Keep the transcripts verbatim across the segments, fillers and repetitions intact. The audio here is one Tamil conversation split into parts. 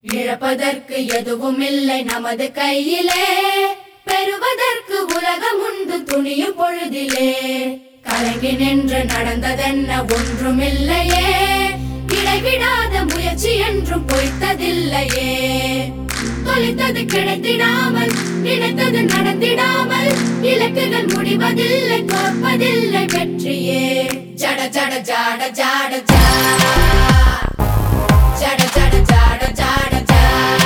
இழப்பதற்கு எதுவும் இல்லை நமது கையிலே, பெறுவதற்கு உலகம் உண்டு துணியும் பொழுதிலே. கலங்கி நின்று நடந்ததென்ன ஒன்றுமில்லையே, இடைவிடாத முயற்சி என்றும் பொய்த்ததில்லையே. தொலைத்தது கிடைத்திடாமல், நினைத்தது நடந்திடாமல், இலக்குகள் முடிவதில்லை, தோற்பதில்லை வெற்றியே. ஜட ஜட ஜாட ஜாட ஜா, ஜட ஜட ஜாட ஜாட ஜா,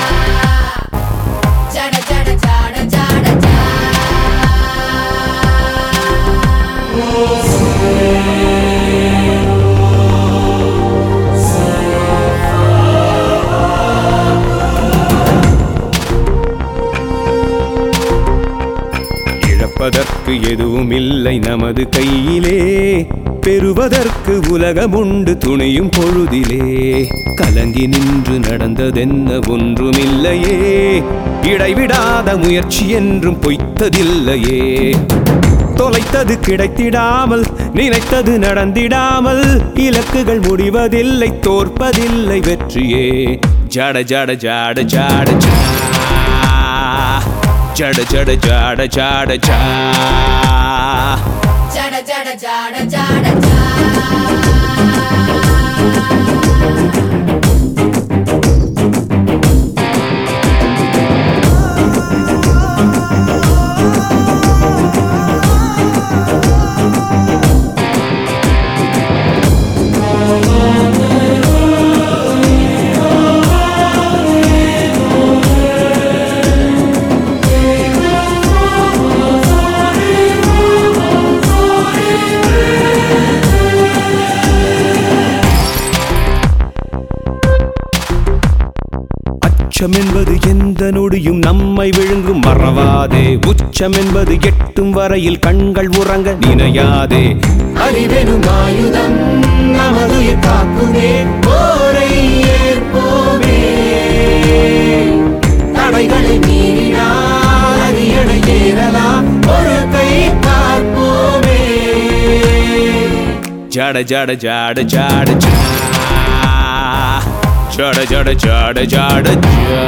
ஜட ஜட ஜாட ஜாட ஜா. இழப்பதற்கு எதுவும் இல்லை நமது கையிலே, பெறுவதற்கு உலகமுண்டு துணையும் பொழுதிலே. கலங்கி நின்று நடந்ததென்ன ஒன்றுமில்லையே, இடைவிடாத முயற்சி என்றும் பொய்த்ததில்லையே. தொலைத்தது கிடைத்திடாமல், நினைத்தது நடந்திடாமல், இலக்குகள் முடிவதில்லை, தோற்பதில்லை வெற்றியே. ஜட ஜட ஜாட ஜாட ஜா, ஜட ஜட ஜாட ஜாட ஜா, ஜட ஜட ஜாட ஜாட ஜா. உச்சம் என்பது எந்த நொடியும் நம்மை விழுங்கும், மறவாதே. உச்சம் என்பது எட்டும் வரையில் கண்கள் உறங்க நினையாதே. அறிவெனும் ஆயுதம் நமதுயிர் காக்குமே, போரை ஏற்போமே. தடைகளை மீறினால் அரியணை ஏறலாம், ஒரு கை பார்ப்போமே. ஜட ஜட ஜாட ஜாட ஜா, ஜட ஜட ஜாட ஜாட ஜா.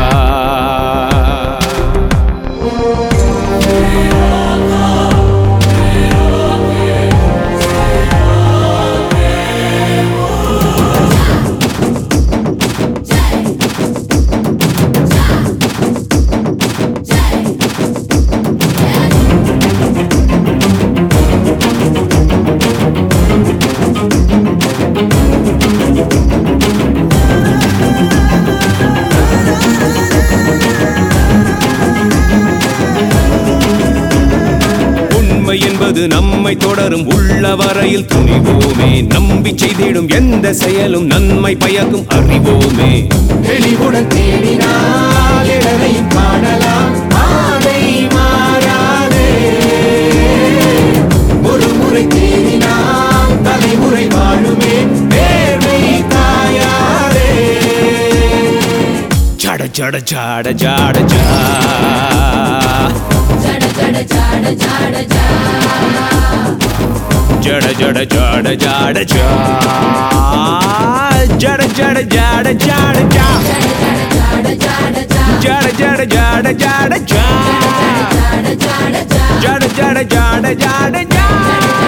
என்பது நம்மை தொடரும், உள்ள வரையில் துணிவோமே. நம்பி செய்திடும் எந்த செயலும் நன்மை பயக்கும், அறிவோமே. தெளிவுடன் தேடினால் இடரையும் காணலாம், பாதை மாறாதே. ஒரு முறை தேடினால் தலைமுறை வாழுமே, நேர்மை தாயாரே. ஜட ஜட ஜாட ஜாட ஜா, ஜட ஜட ஜாட ஜாட ஜா, ஜட ஜட ஜாட ஜாட ஜா, ஜட ஜட ஜாட ஜாட ஜா, ஜட ஜட ஜாட ஜாட ஜா, ஜட ஜட ஜாட ஜாட ஜா.